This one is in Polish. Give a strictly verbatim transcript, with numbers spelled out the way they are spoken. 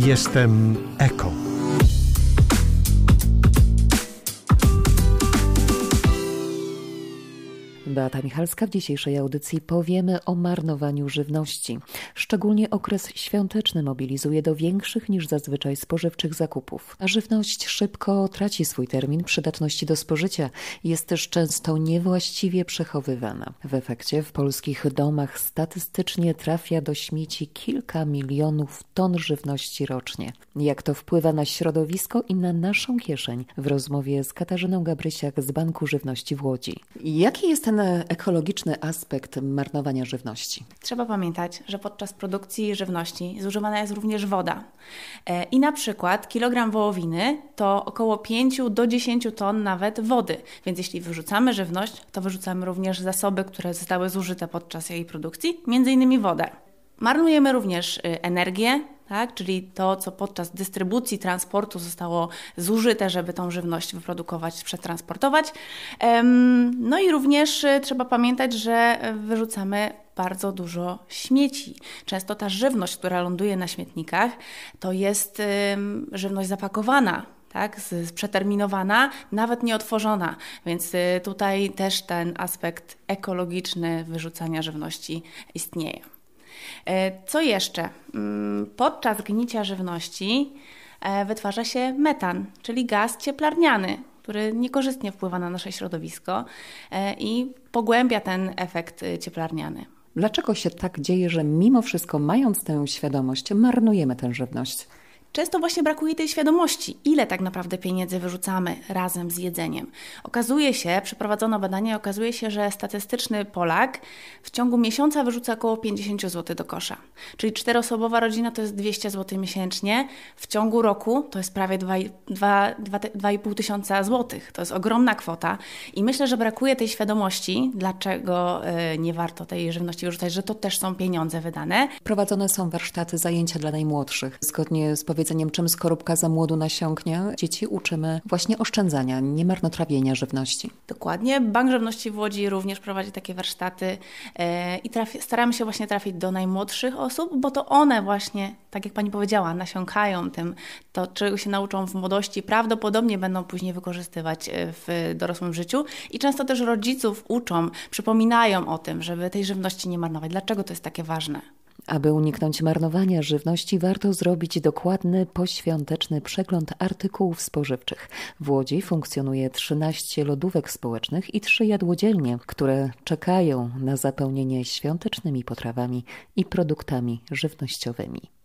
Jestem eko. Beata Michalska. W dzisiejszej audycji powiemy o marnowaniu żywności. Szczególnie okres świąteczny mobilizuje do większych niż zazwyczaj spożywczych zakupów. A żywność szybko traci swój termin przydatności do spożycia i jest też często niewłaściwie przechowywana. W efekcie w polskich domach statystycznie trafia do śmieci kilka milionów ton żywności rocznie. Jak to wpływa na środowisko i na naszą kieszeń? W rozmowie z Katarzyną Gabrysiak z Banku Żywności w Łodzi. Jaki jest ten ekologiczny aspekt marnowania żywności? Trzeba pamiętać, że podczas produkcji żywności zużywana jest również woda. I na przykład kilogram wołowiny to około pięć do dziesięciu ton nawet wody. Więc jeśli wyrzucamy żywność, to wyrzucamy również zasoby, które zostały zużyte podczas jej produkcji, między innymi wodę. Marnujemy również energię, tak? Czyli to, co podczas dystrybucji, transportu zostało zużyte, żeby tą żywność wyprodukować, przetransportować. No i również trzeba pamiętać, że wyrzucamy bardzo dużo śmieci. Często ta żywność, która ląduje na śmietnikach, to jest żywność zapakowana, tak, przeterminowana, nawet nieotworzona, więc tutaj też ten aspekt ekologiczny wyrzucania żywności istnieje. Co jeszcze? Podczas gnicia żywności wytwarza się metan, czyli gaz cieplarniany, który niekorzystnie wpływa na nasze środowisko i pogłębia ten efekt cieplarniany. Dlaczego się tak dzieje, że mimo wszystko, mając tę świadomość, marnujemy tę żywność? Często właśnie brakuje tej świadomości, ile tak naprawdę pieniędzy wyrzucamy razem z jedzeniem. Okazuje się, przeprowadzono badanie, okazuje się, że statystyczny Polak w ciągu miesiąca wyrzuca około pięćdziesiąt złotych do kosza. Czyli czteroosobowa rodzina to jest dwieście złotych miesięcznie, w ciągu roku to jest prawie dwa i pół tysiąca złotych. To jest ogromna kwota i myślę, że brakuje tej świadomości, dlaczego nie warto tej żywności wyrzucać, że to też są pieniądze wydane. Prowadzone są warsztaty, zajęcia dla najmłodszych. Zgodnie z powiedzeniem, czym skorupka za młodu nasiąknie, dzieci uczymy właśnie oszczędzania, nie marnotrawienia żywności. Dokładnie. Bank Żywności w Łodzi również prowadzi takie warsztaty yy, i trafi, staramy się właśnie trafić do najmłodszych osób, bo to one właśnie, tak jak Pani powiedziała, nasiąkają tym, to czego się nauczą w młodości, prawdopodobnie będą później wykorzystywać w dorosłym życiu i często też rodziców uczą, przypominają o tym, żeby tej żywności nie marnować. Dlaczego to jest takie ważne? Aby uniknąć marnowania żywności, warto zrobić dokładny, poświąteczny przegląd artykułów spożywczych. W Łodzi funkcjonuje trzynaście lodówek społecznych i trzy jadłodzielnie, które czekają na zapełnienie świątecznymi potrawami i produktami żywnościowymi.